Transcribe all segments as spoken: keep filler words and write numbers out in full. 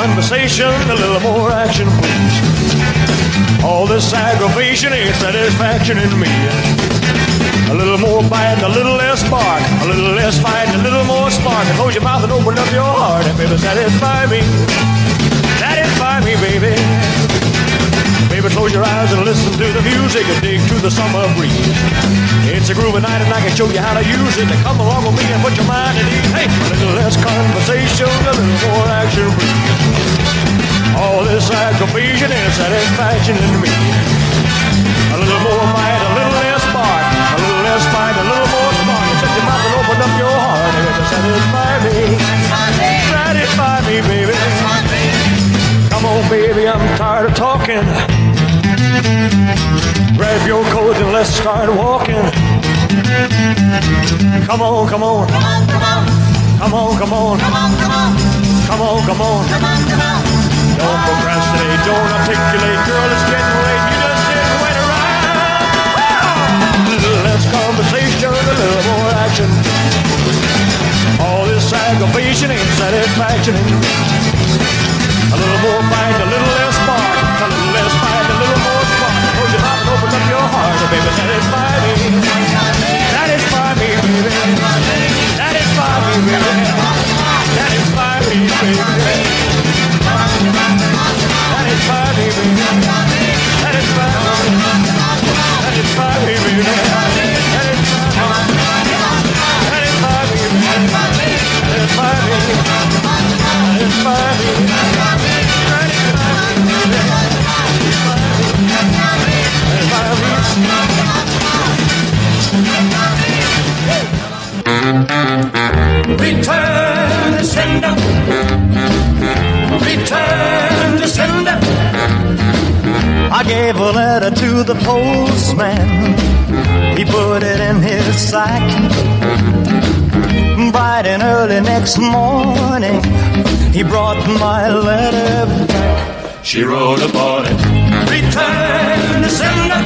conversation, a little more action, please. All this aggravation ain't satisfaction in me. A little more bite, a little less spark. A little less fight, a little more spark. And close your mouth and open up your heart. And baby, satisfy me. Satisfy me, baby. Baby, close your eyes and listen to the music and dig to the summer breeze. It's a groovy night and I can show you how to use it. To come along with me and put your mind at ease. Hey, a little less conversation, a little more action, please. All this aggravation and satisfaction in me. A little more might, a little less spark. A little less fight, a little more spark. Shut your mouth and open up your heart. And satisfy me. Satisfy me, baby. Come on, baby, I'm tired of talking. Grab your coat and let's start walking. Come on, come on. Come on, come on. Come on, come on. Come on, come on. Come on, come on. Don't procrastinate, don't articulate. Girl, it's getting late, you just sit and wait around. A little less conversation, a little more action. All this aggravation ain't satisfaction. A little more fight, a little less spark. A little less fight, a little more spark. Close your mouth and open up your heart. And baby, satisfy me. Satisfy me, baby. Satisfy me, baby. Satisfy me, baby. Satisfy me, baby. Satisfy me. Satisfy me, baby. Satisfy me, baby. Satisfy me. Satisfy me. Return to sender. Return to sender. I gave a letter to the postman. He put it in his sack. Bright and early next morning, he brought my letter back. She wrote upon it, return to sender.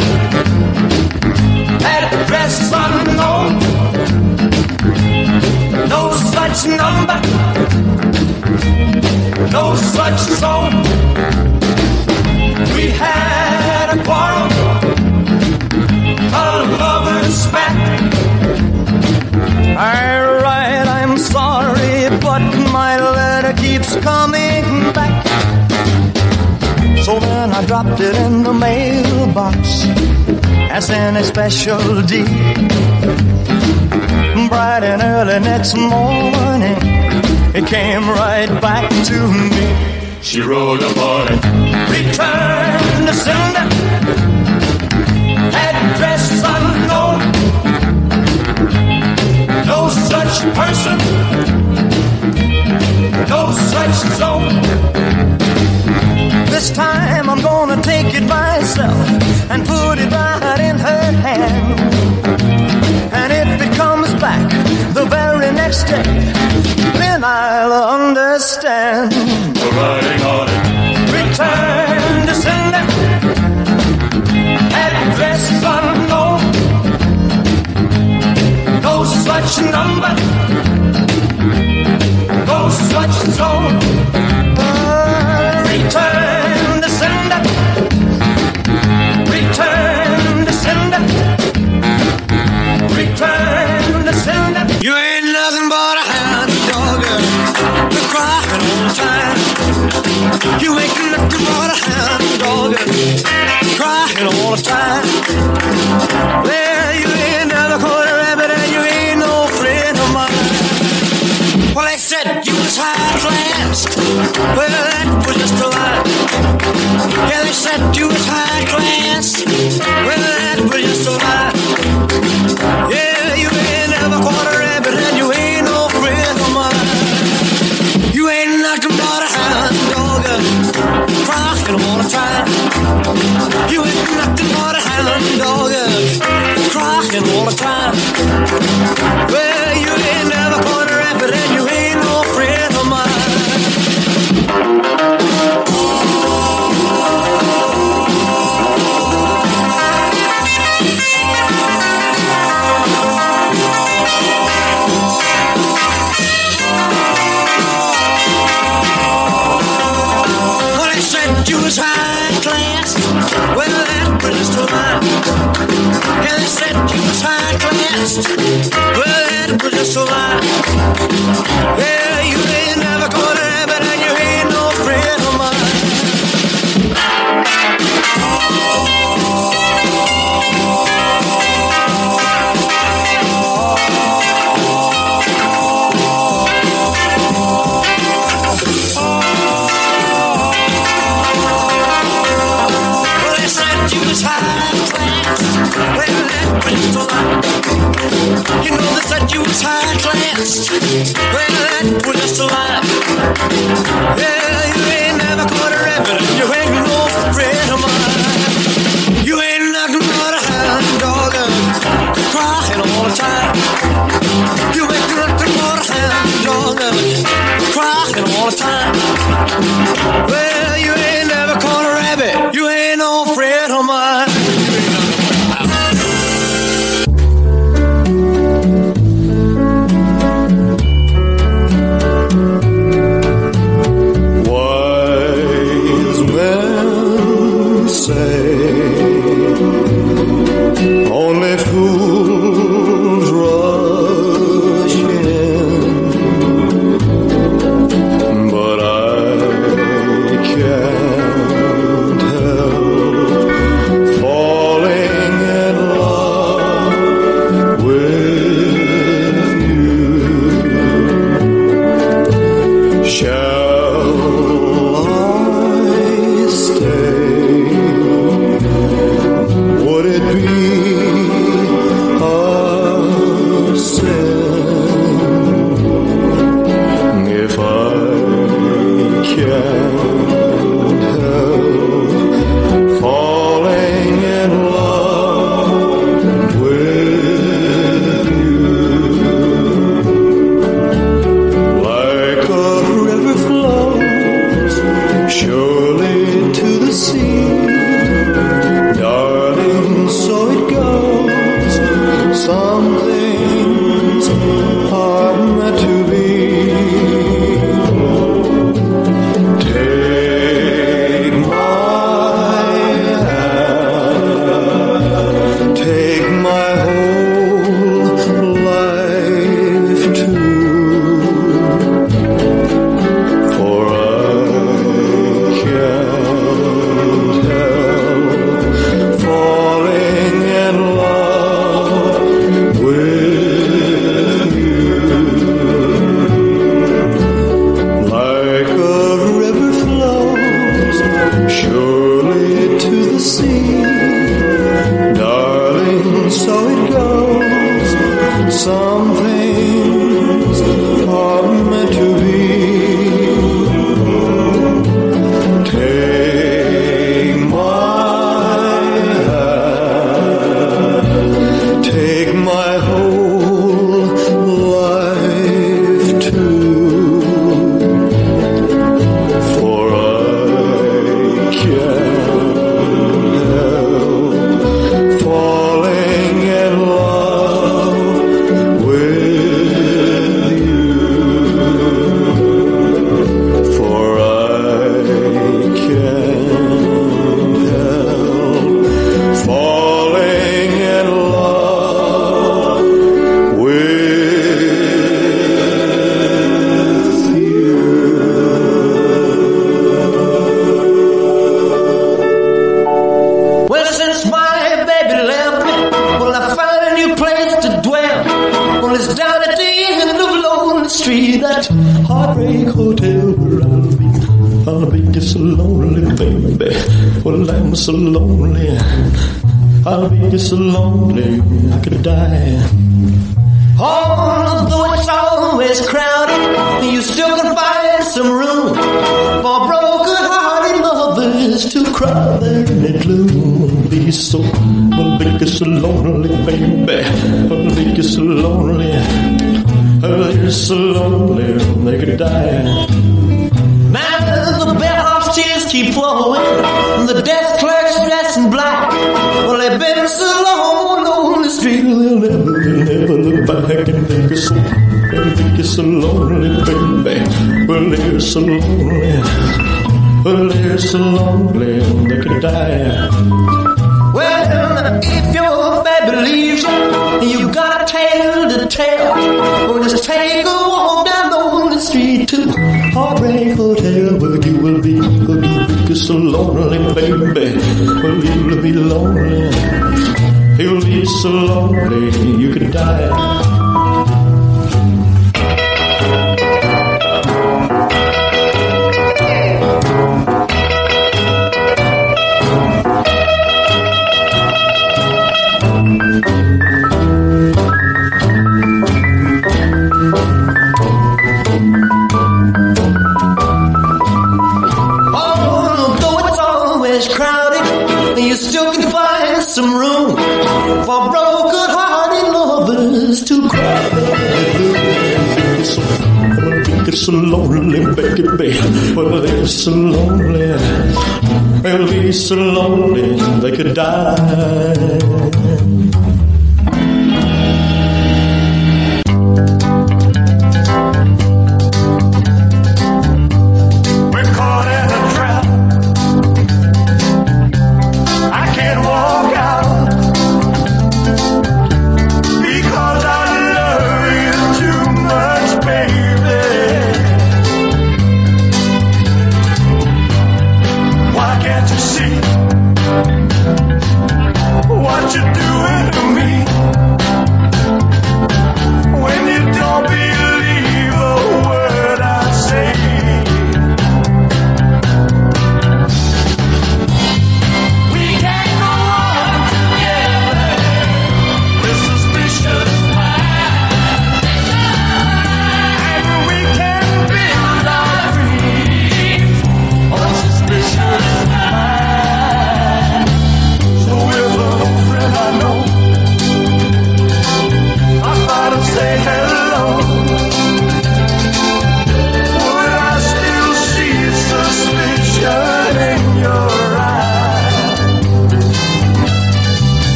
Address unknown. No such number. No such zone. We had a quarrel, a lover's spat. Alright, I'm sorry, but my letter keeps coming back. So then I dropped it in the mailbox as in a special deed. Bright and early next morning, it came right back to me. She wrote upon it, return to sender. Address unknown. No such person. No such zone. This time I'm gonna take it myself and put it right in her hand. And if it comes back the very next day, then I'll understand. We're writing on it, return to sender. Address unknown. No such number. No such zone. Uh, return to sender. Return to sender. Return to sender. You ain't nothing but a hound dog, crying all the time. You ain't nothing but a hound dog, crying all the time. Well, you ain't never caught a rabbit and you ain't no friend of mine. Well, they said you was high class. Well, that was just a lie. Yeah, they said you was high class. Well, that was just a lie. Yeah, you ain't never caught a rabbit and you ain't no friend of mine. You ain't nothing but a hound dog, crying all the time. You ain't nothing but a hound dog, crying all the time. Well, you ain't never caught a rabbit and you ain't no friend of mine. last. Well, that was just a lie. Yeah, you ain't never gonna have it, and you ain't no friend of mine. Well, they said you was high class. Well, that was just a lie. You know they said you was high class. Well, that was just a lie. Yeah, you ain't never gonna rap it, and you ain't no friend of mine. You ain't nothing but a hound dog, crying all the time. You ain't nothing but a hound dog, crying all the time. Well, you ain't never gonna rap it, you ain't no friend of mine. Only fools rush in, but I can't help falling in love with you. Shall I stay? Would it be a sin if I can't help falling in love with you? Like a river flows surely to the sea, darling, so it goes. Some things are meant to be. Take my hand, take my whole life too, for I can't help falling in love with you. Like a river flows surely to the sea, darling, so it goes. Some things are meant to be. Take my hand, take my whole life too, for I can't help falling in love with you. For I can't help falling in love with you. Well, since my baby left me, well, I found a new place to dwell. Well, it's down at the end of Lonely Street, that heartbreak hotel where I'll be. I'll be just so lonely, baby. Well, I'm so lonely. I'll be just so lonely, I could die. Although it's always crowded, you still can find some room for broken-hearted lovers to cry there in the gloom. Be so, well, be so lonely, baby. Well, be so lonely. Oh, you're so lonely, they could die. Now the bellhop's tears keep flowing, and the desk clerk's dressed in black. Well, they've been so long on the street, they'll never, they'll never look back and make us so, they'll make us so lonely, baby. Well, they're so lonely. Well, they're so lonely, they could die. Well, if your baby leaves you, you gotta take hotel where you will be, will be so lonely, baby. Well, you'll be lonely. You'll be so lonely you could die. Some room for broken-hearted lovers to cry. It's so lonely, baby. Well, they're so lonely. They'll be so lonely they could die.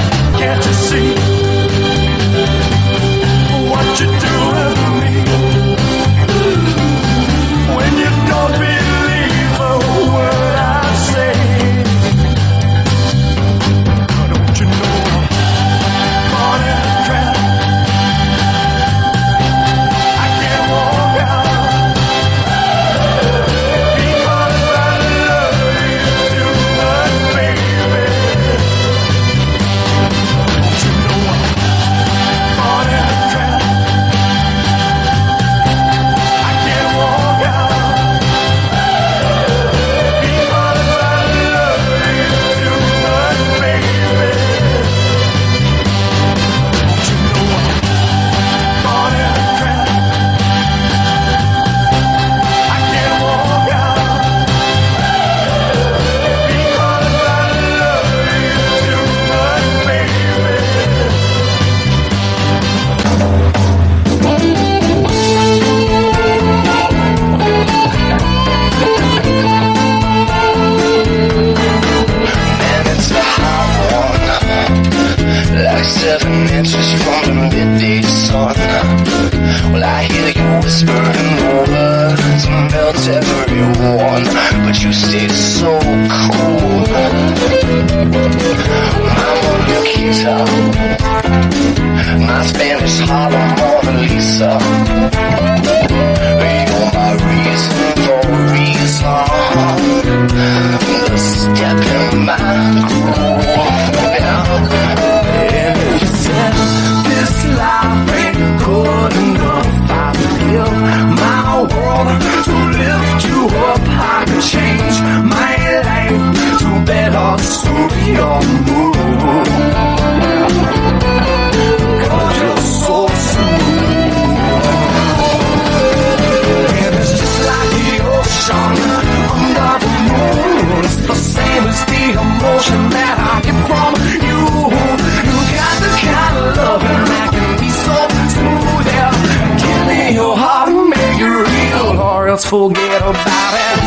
What you doing to me? else forget about it.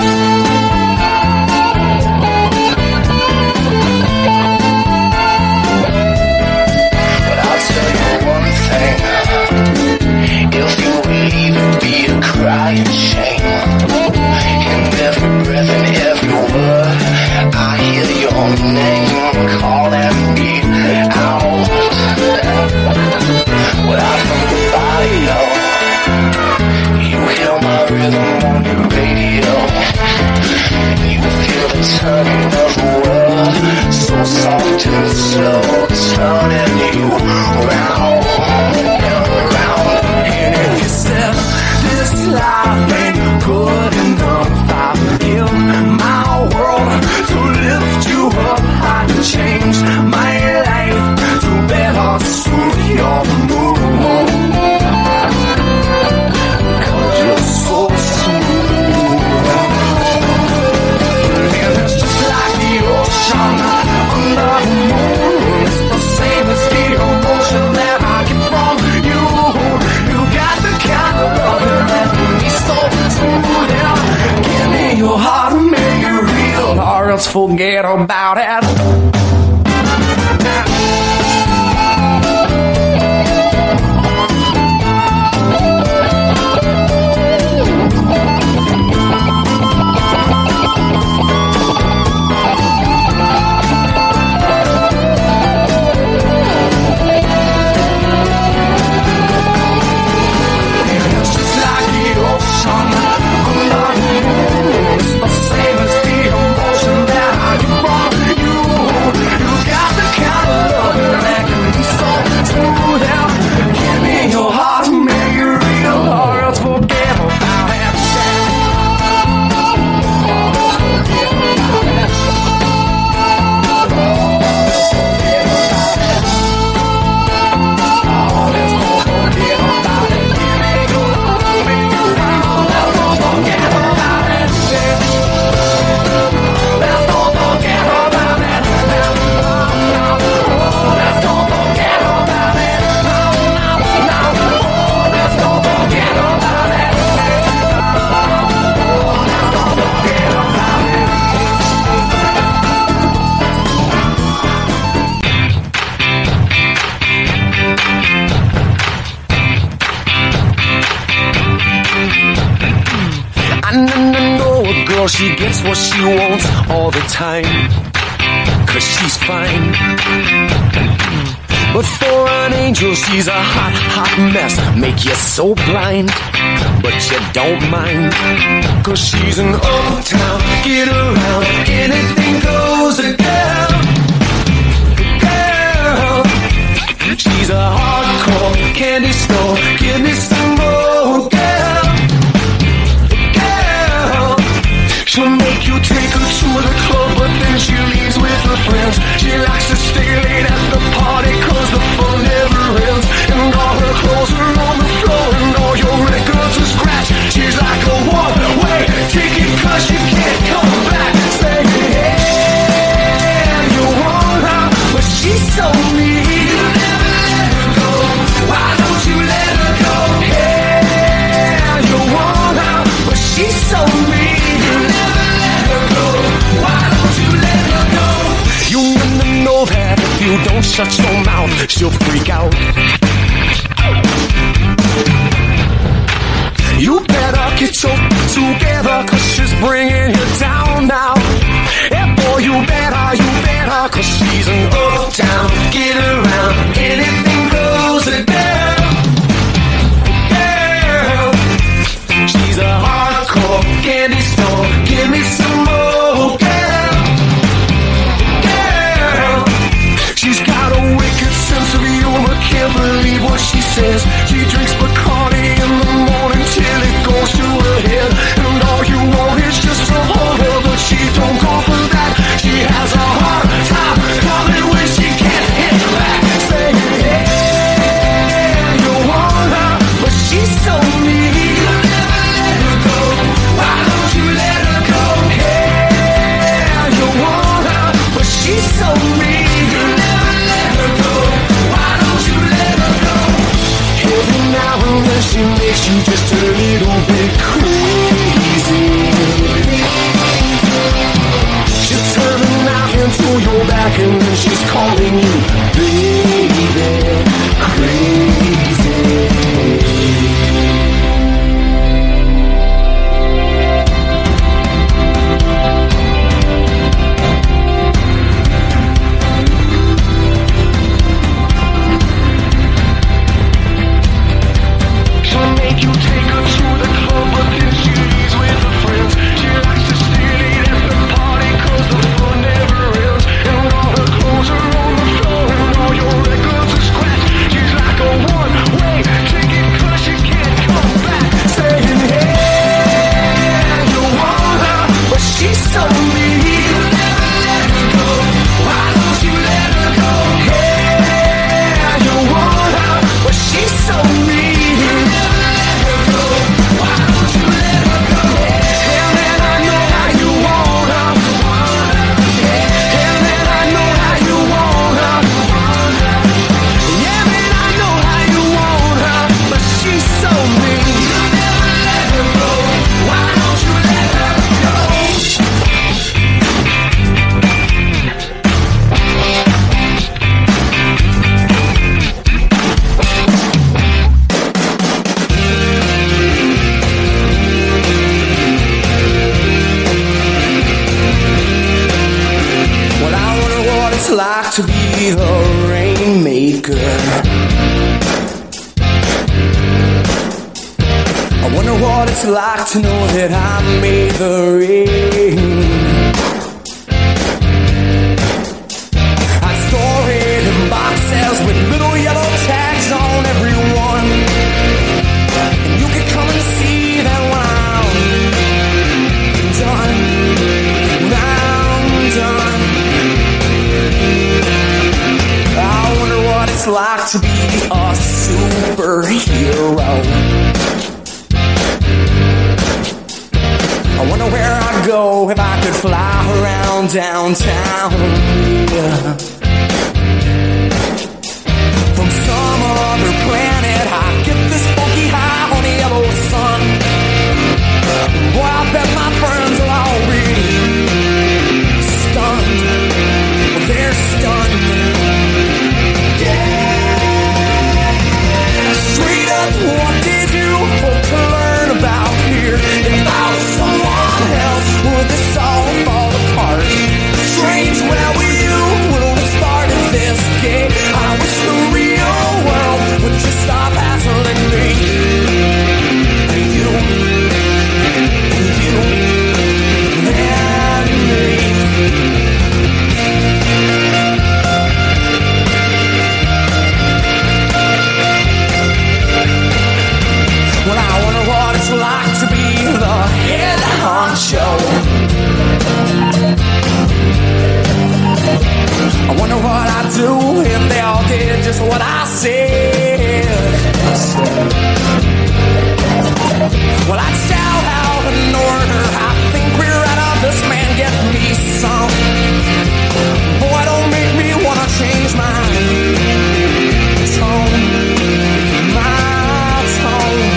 But I'll tell you one thing, if you leave, it'll be a crying shame. In every breath and every word, I hear your name calling me out. Without from the bio, you hear my rhythm on your radio, and you feel the turning of the world, so soft and slow, turning you round and round. And if you said this life ain't good enough, I'll give my world to lift you up. I can change my life to better suit your mood. Cause you're so smooth. And it's just like the ocean under the moon. It's the same as the emotion that I get from you. You got the kind of love that makes me so smooth. Yeah. Give me your heart and make it real, or else forget about it. She gets what she wants all the time, cause she's fine. But for an angel she's a hot, hot mess, make you so blind. But you don't mind, cause she's an uptown, get around, anything goes, a girl. Girl, she's a hardcore candy store, give me some more, girl. She'll make you take her to the club, but then she leaves with her friends. She likes to stay late at the party, cause the fun never ends. And all her clothes are on the floor, and all your records are scratched. She's like a one-way ticket, cause you can't come back. Say, hey, you want her, but she's so mean. You never let her go, why don't you let her go? Hey, you want her, but she's so mean. That if you don't shut your mouth, she'll freak out. You better get your together, cause she's bringing you down now. Yeah, boy, you better, you better, cause she's an uptown, get around, anything goes, a girl. Girl, she's a hardcore candy store, give me some more, girl. She's got a wicked sense of humor, can't believe what she says. She drinks Bacardi in the morning till it goes to her head. And all you want is just to hold her, but she don't go for that. She has a hard time coming when she can't hit back. Say, yeah, you want her, but she's so mean. You never let her go, why don't you let her go? Yeah, you want her, but she's so mean. She makes you just a little bit crazy. the rainmaker. I wonder what it's like to know that I made the rain. I'd store it in boxes with little yellow tags on every one, and you could come and see that when I'm done, when I'm done. I wonder what it's like to be a superhero. I wonder where I'd go if I could fly around downtown. Yeah. From some other planet, I get this funky high on the yellow sun. Boy, I bet my friends are all really stunned. Well, they're stunned. Yeah. Straight up, what did you hope to learn about here? If I was someone else, would this all fall apart? Strange, where were you when we started this game? I wish the real world would just stop hassling me. And you, and you, and me. Well, I wonder what it's like to be the head honcho. I wonder what I'd do if they all did just what I said. Well, I'd shout out an order. I think we're out of this, man, get me some. Boy, don't make me wanna change my tone, my tone.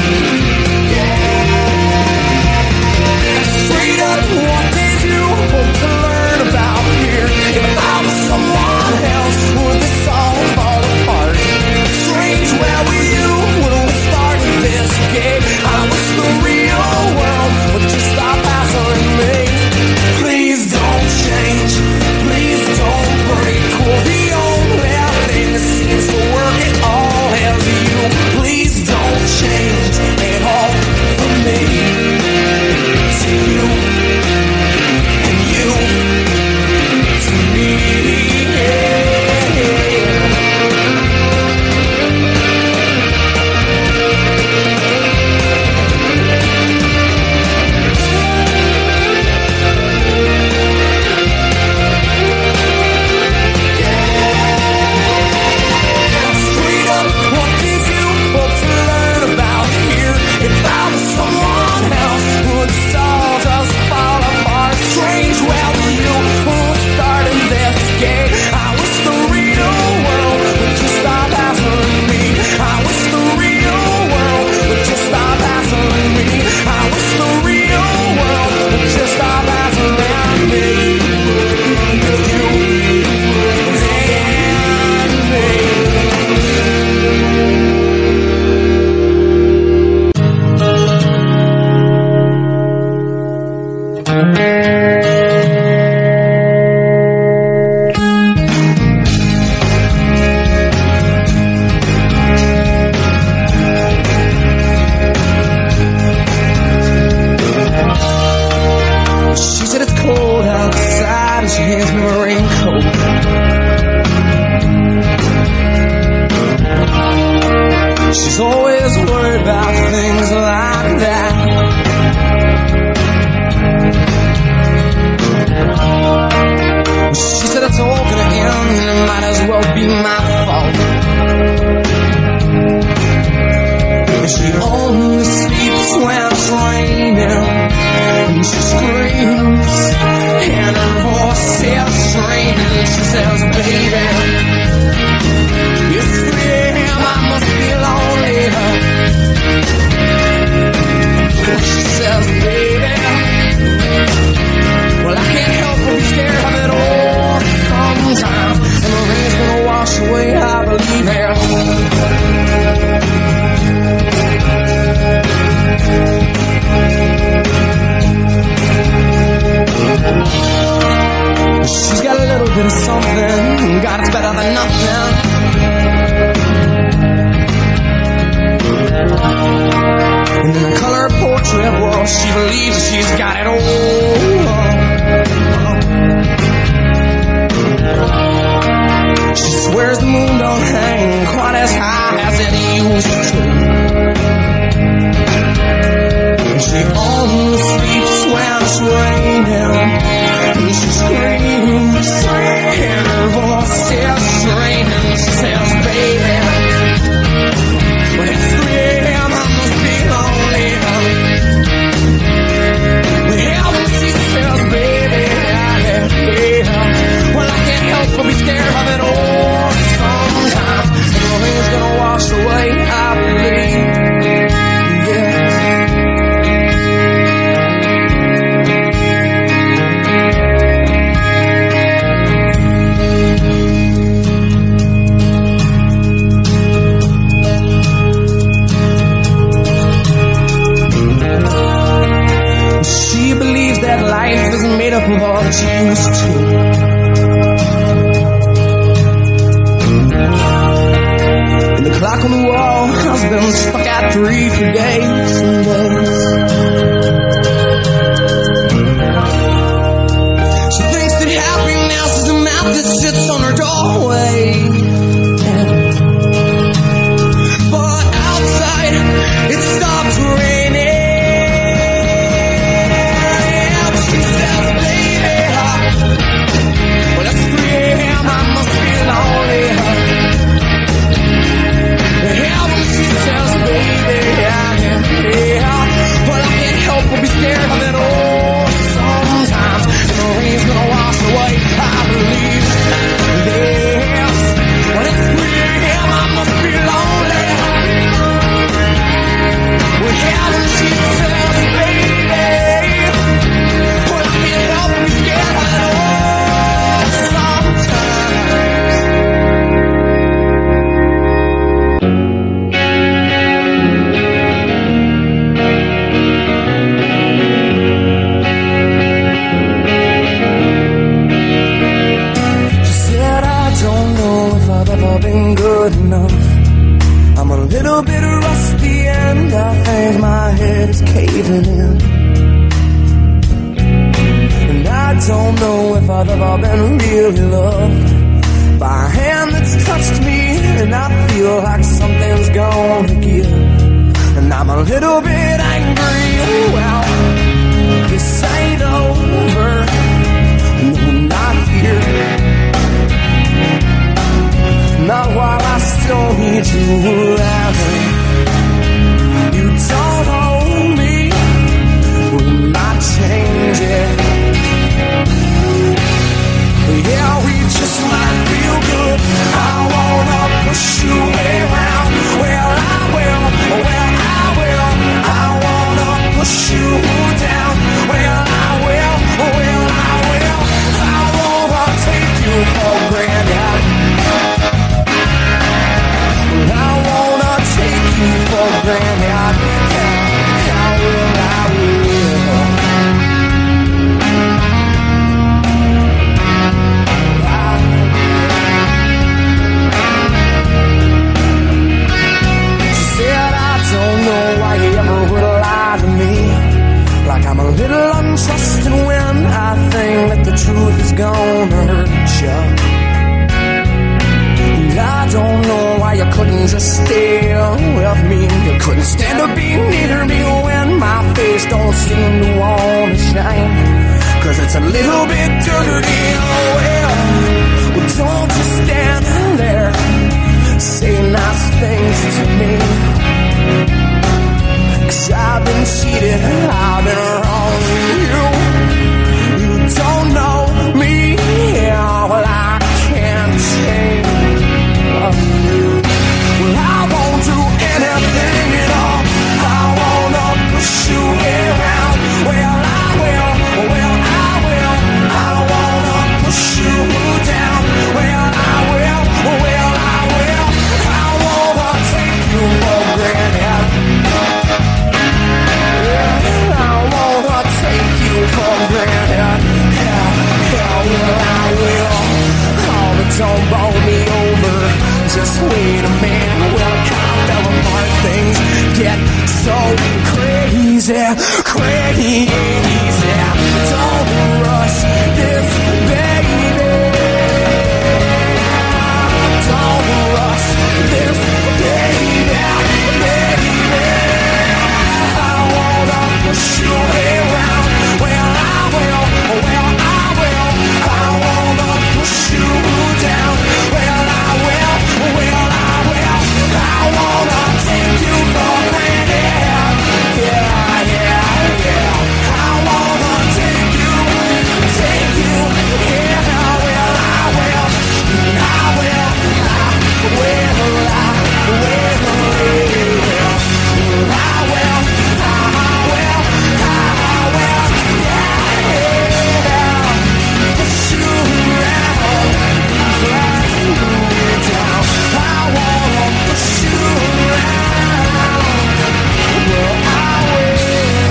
Straight up, what did you hope to learn about here? If I was someone else, would this all fall apart? Strange, where were you when we started this game? I wish the real world would just stop hassling me. Please don't change, please don't break. Well, the only thing that seems to work at all is you. Please don't change at all for me. To you, and you, to me, straight up, what did you hope to learn about here? If I was someone else, would this all just fall apart? Strange, where were you who started this game? I wish the real world would just stop hassling me. I wish the real world would just stop hassling me. I wish the real world would just stop hassling me. You She said it's cold outside and she hands me a raincoat. She's always worried about things like that. She said it's all gonna end and it might as well be my fault. She only sleeps when it's raining, and she screams, and her voice is straining. She says, baby, it's three a m, I must be lonely. She says, baby, well, I can't help but be scared of it all sometimes, and the rain's gonna wash away, I believe it. She's got a little bit of something, God, it's better than trip. Well, she believes that she's got it all. She swears the moon don't hang quite as high as it used to. She only sleeps when it's raining, and she screams, and her voice is straining. She says, baby, when it's three a m I must be lonely. Well, when she says, baby, yeah, yeah, well, I can't help but be scared of it all. Sometimes the rain's gonna wash away, I believe. That life is made up of all that you used to. And the clock on the wall has been stuck at three for days and days. She thinks that happiness is a map that sits on her doorway. But outside it stops raining. Be scared of it all. Sometimes the rain's gonna wash away, I believe. Yes, when it's three a m I must be lonely. Well, heaven, she says, baby, well, I can't help but be scared of it all. Sometimes. Been good enough. I'm a little bit rusty and I think my head is caving in. And I don't know if I've ever been really loved by a hand that's touched me, and I feel like something's gonna give. And I'm a little bit angry. Well, this ain't over. No, not here. Not while I still need you around. You don't own me, will not change it. Yeah, we just might feel good. I wanna push you around. Well, I will, well, I will. I wanna push you down. Well, I will, well, I will. I wanna take you for granted. I wanna take you for granted. I will, I will. She said, I don't know why you ever would lie to me. Like I'm a little untrusting when I think that the truth is gonna hurt you. I don't know why you couldn't just stay with me. You couldn't stand to be near me when my face don't seem to want to shine. Cause it's a little bit dirty. Oh well, well don't just stand there, say nice things to me. Cause I've been cheated, I've been wrong with you. You don't know me, yeah, well I can't change. Well, I won't do anything at all. I wanna push you around. Well, I will, well, I will. I wanna push you down. Well, I will, well, I will. I wanna take you for granted. Yeah, I wanna easy, crazy. Don't rush this, baby. Don't rush this, baby, baby. I wanna push you around. Well, I will, well, I will. I wanna push you down. Well, I will, well, I will. I wanna take you for granted. Yeah, yeah, yeah. I wanna take you, take you. Yeah, well, I will, I will, I will, I will, I will, I will, I will, yeah, yeah. Push you around, flash you down. I wanna push you around. Well, I will.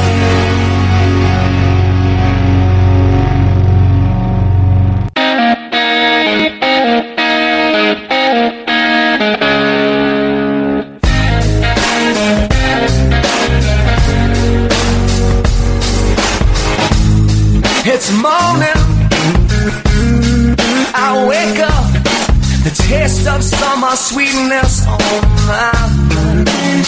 It's morning, I wake up, the taste of summer sweetness on my mind.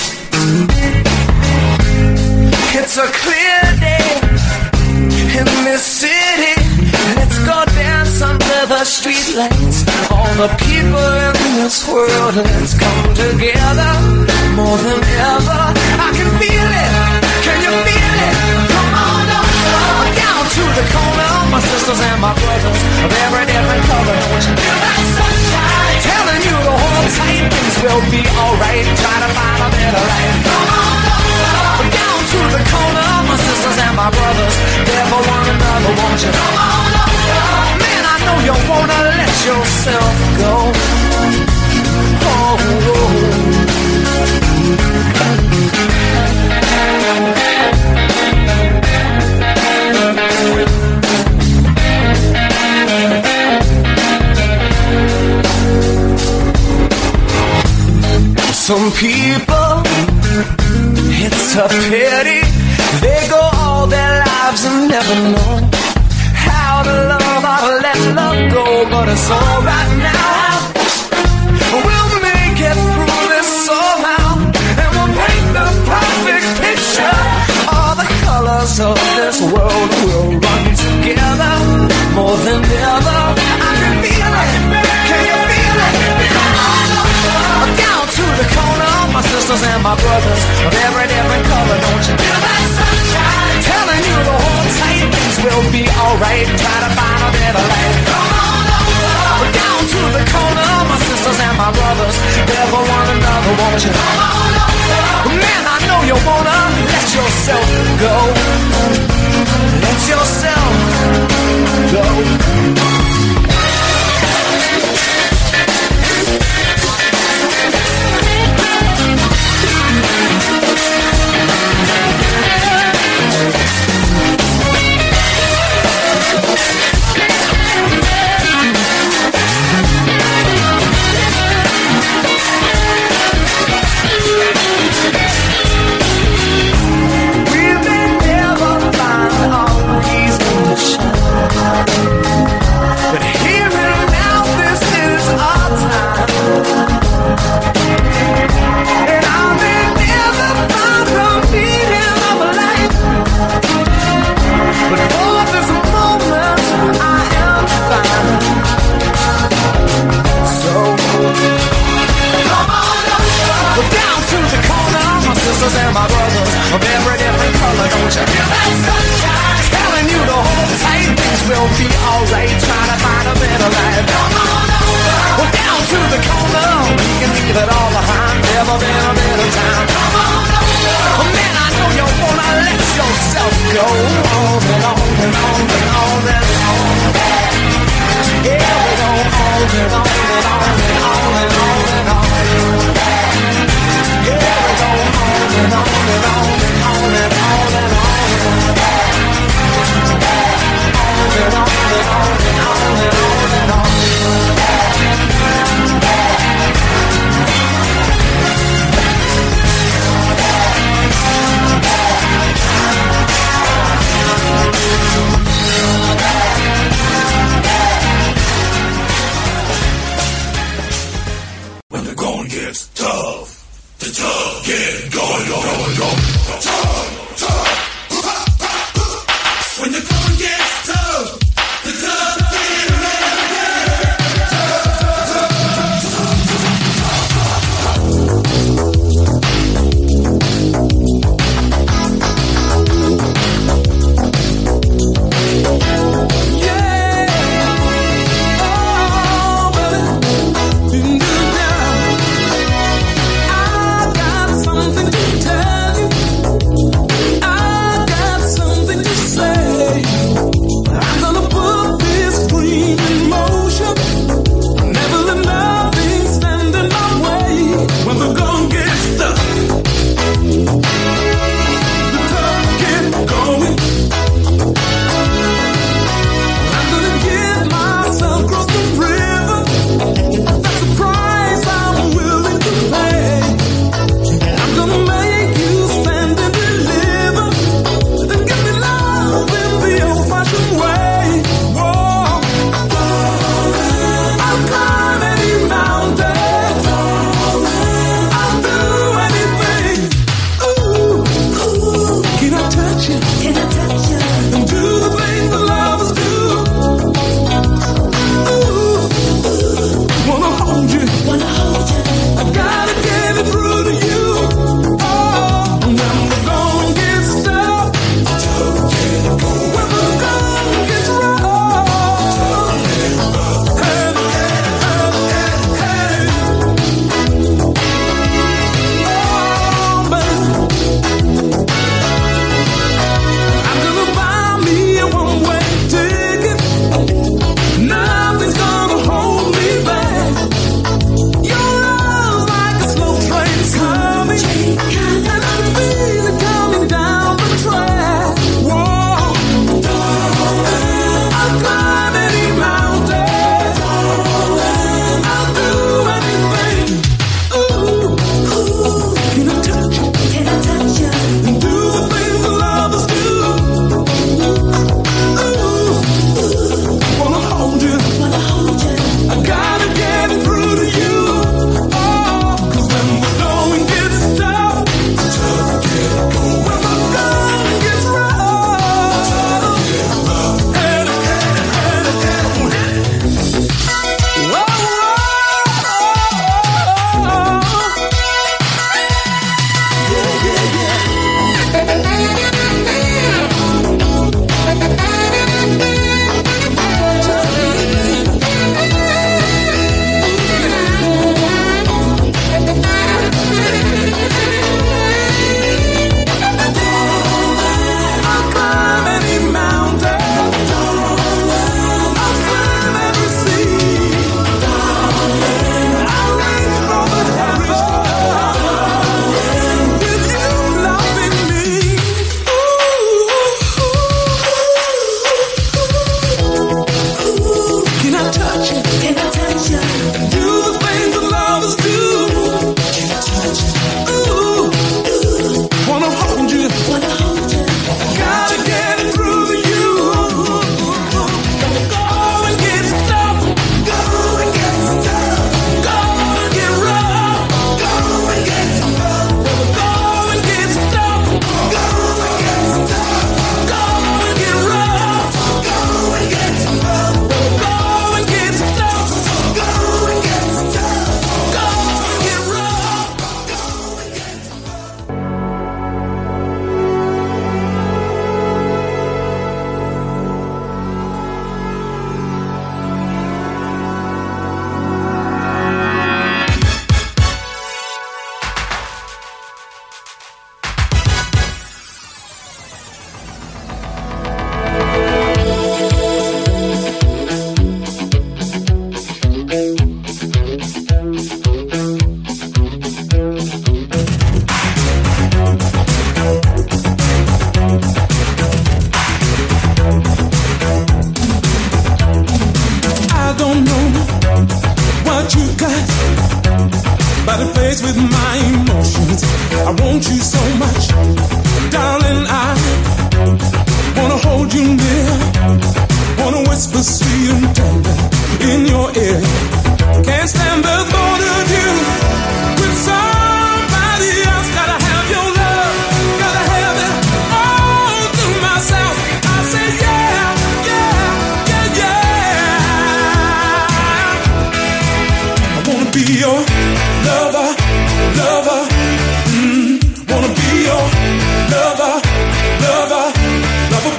It's a clear day in this city. Let's go dance under the streetlights. All the people in this world, let's come together more than ever. I can feel it, can you feel it? Come on up, down to the corner. My sisters and my brothers of every different color. Don't you feel that sunshine? Telling you to hold tight, things will be alright. Try to find a better life. Come on up, down to the corner. My sisters and my brothers, there for one another. Won't you come on up? Man, I know you wanna let yourself go. Oh, oh. Some people, it's a pity, they go all their lives and never know how to love, how to let love go. But it's alright now, we'll make it through this somehow, and we'll paint the perfect picture. All the colors of this world will run together more than ever. I can feel it, can you feel it? Come on up, down to the corner. My sisters and my brothers of every different color. Don't you feel that sunshine? Telling you to hold tight, things will be alright. Try to find a better life. Come on up, down to the corner. My sisters and my brothers, there for one another. Won't you come on up? Man, I know you wanna let yourself go. Let yourself go. And my brothers of every different color. Don't you feel that sunshine? Telling you to hold tight, things will be alright. Try to find a better life. Come on over, well, down to the corner. We can leave it all behind. Never been a better time. Come on over, well, man, I know you wanna let yourself go. On and on and on and on and on. Yeah, we go on and on and on and on and on and on. Yeah, we go on and on and on and on and on and on. On and on and on and on and on and on.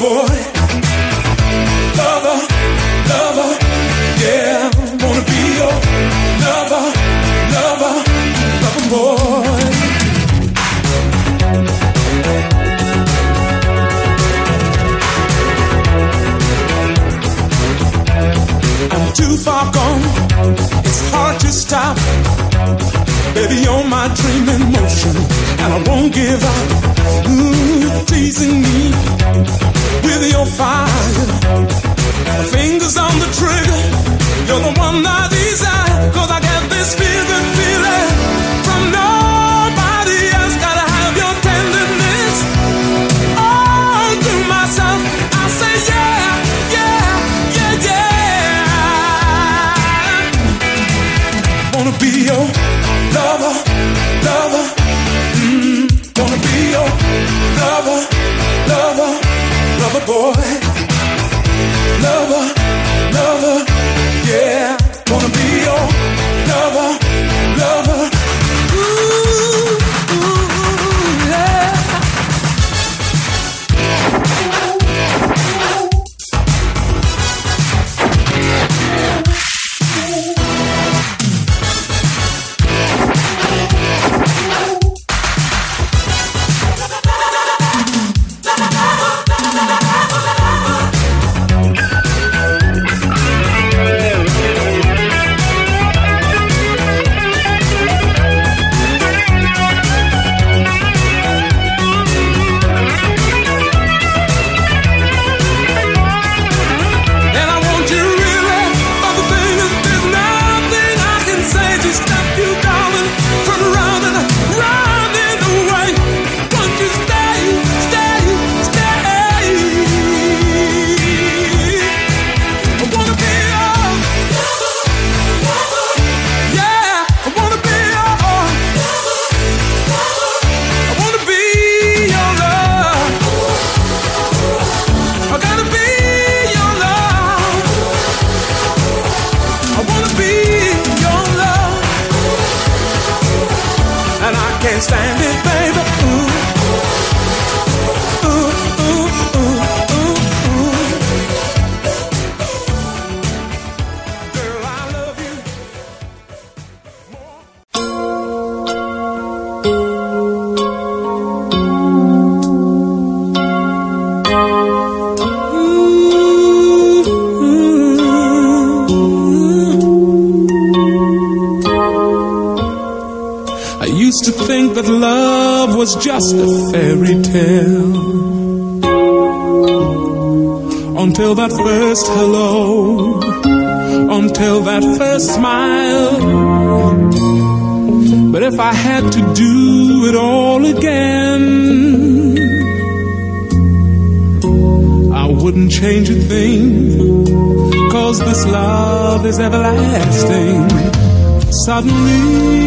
boy. Lover, lover, yeah, wanna be your lover, lover, lover boy. I'm too far gone, it's hard to stop. Baby, you're my dream in motion, and I won't give up. Ooh, teasing me with your fire. My fingers on the trigger, you're the one I desire. Cause I get this feeling, feeling from nobody else. Gotta have your tenderness all to myself. I say yeah, yeah, yeah, yeah. Wanna be your lover, lover, mm, wanna be your lover, lover, lover boy. Lover, lover, yeah, wanna be your lover, lover, ooh, ooh, yeah. Stand it, baby. Ooh. Ooh, ooh, ooh, ooh, ooh. Girl, I love you more. I used to think that love was just a fairy tale, until that first hello, until that first smile. But if I had to do it all again, I wouldn't change a thing, 'cause this love is everlasting. Suddenly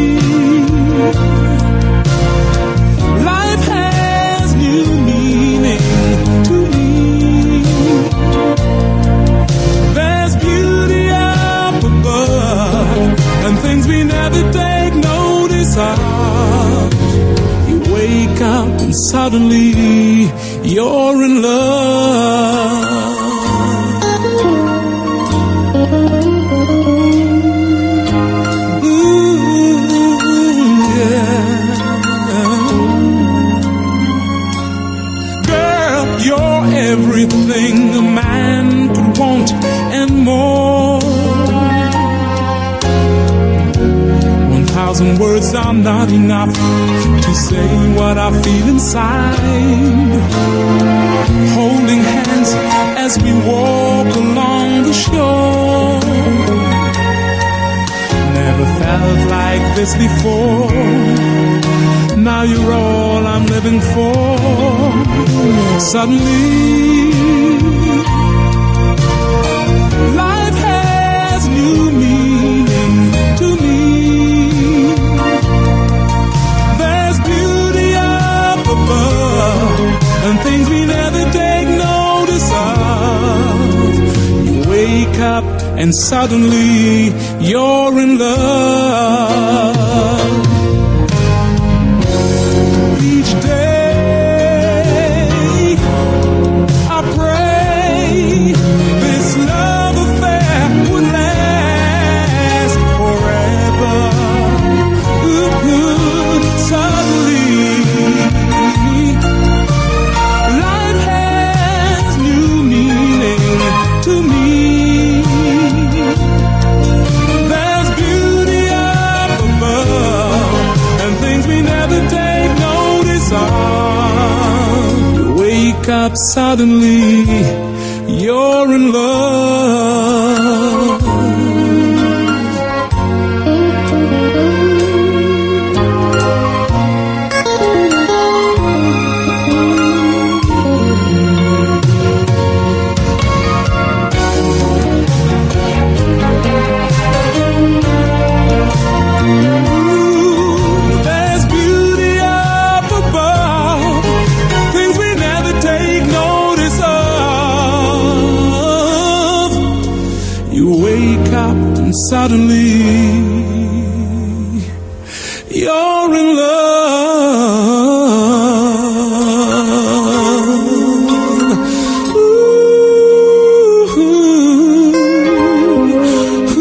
life has new meaning to me. There's beauty up above and things we never take notice of. You wake up and suddenly you're in love. Everything a man could want and more. One thousand words are not enough to say what I feel inside. Holding hands as we walk along the shore. Never felt like this before. Now you're all I'm living for. Suddenly life has new meaning to me. There's beauty up above and things we never take notice of. You wake up and suddenly you're in love. Each day I pray suddenly you're in love. Suddenly, you're in love. Ooh, ooh, ooh.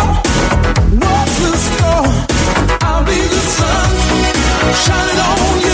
Shining on you.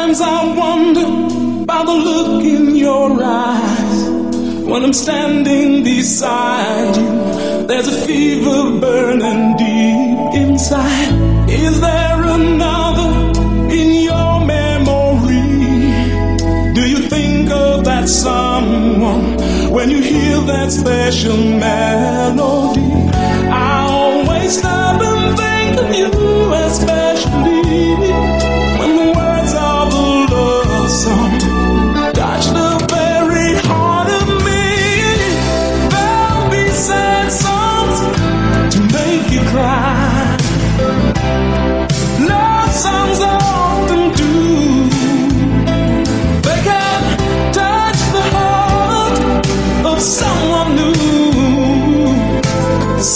Sometimes I wonder about the look in your eyes. When I'm standing beside you, there's a fever burning deep inside. Is there another in your memory? Do you think of that someone when you hear that special melody? I always stop and think of you, especially when the words of the love song touch the very heart of me. There'll be sad songs to make you cry. Love songs often do. They can touch the heart of someone new.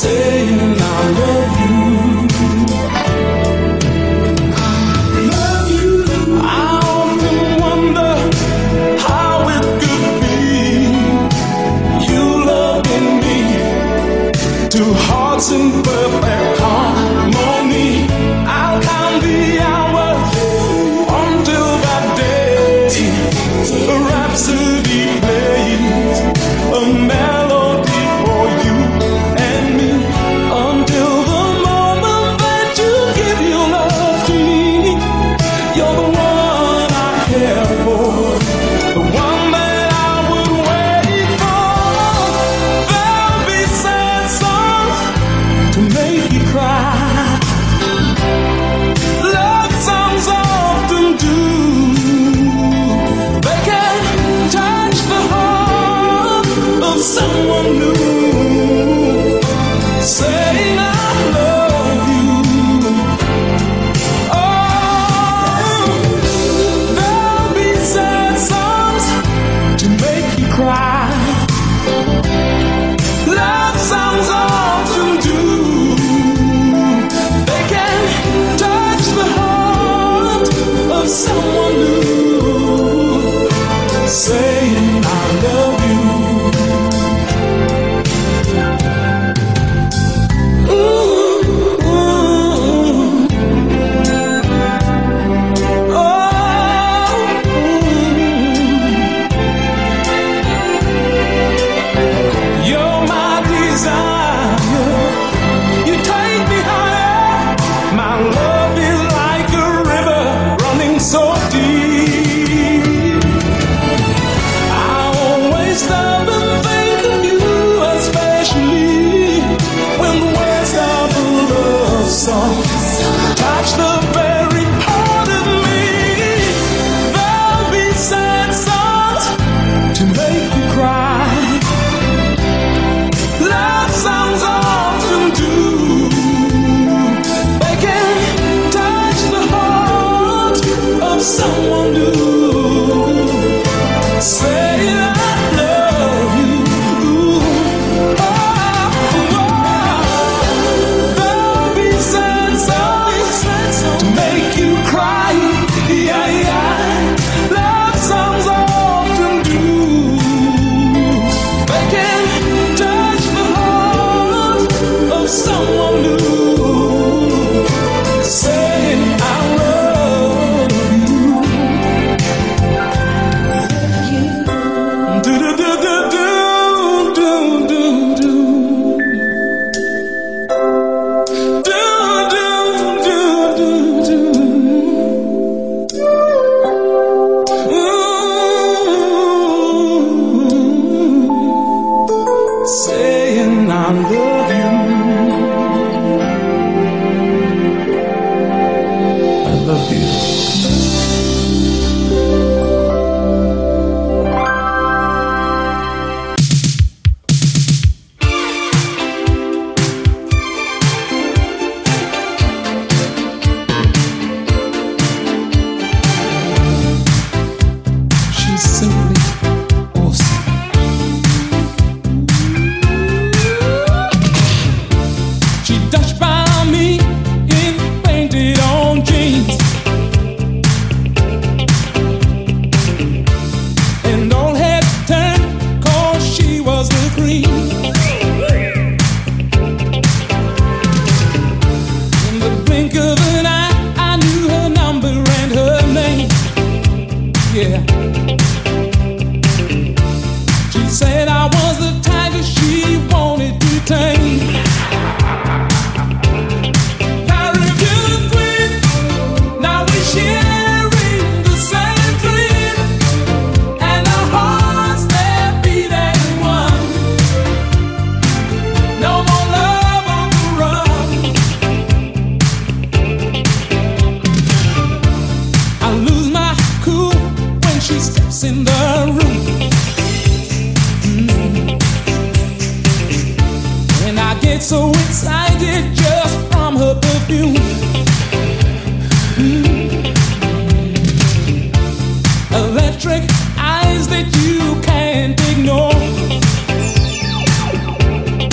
Electric eyes that you can't ignore,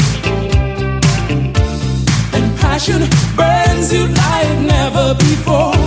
and passion burns you like never before.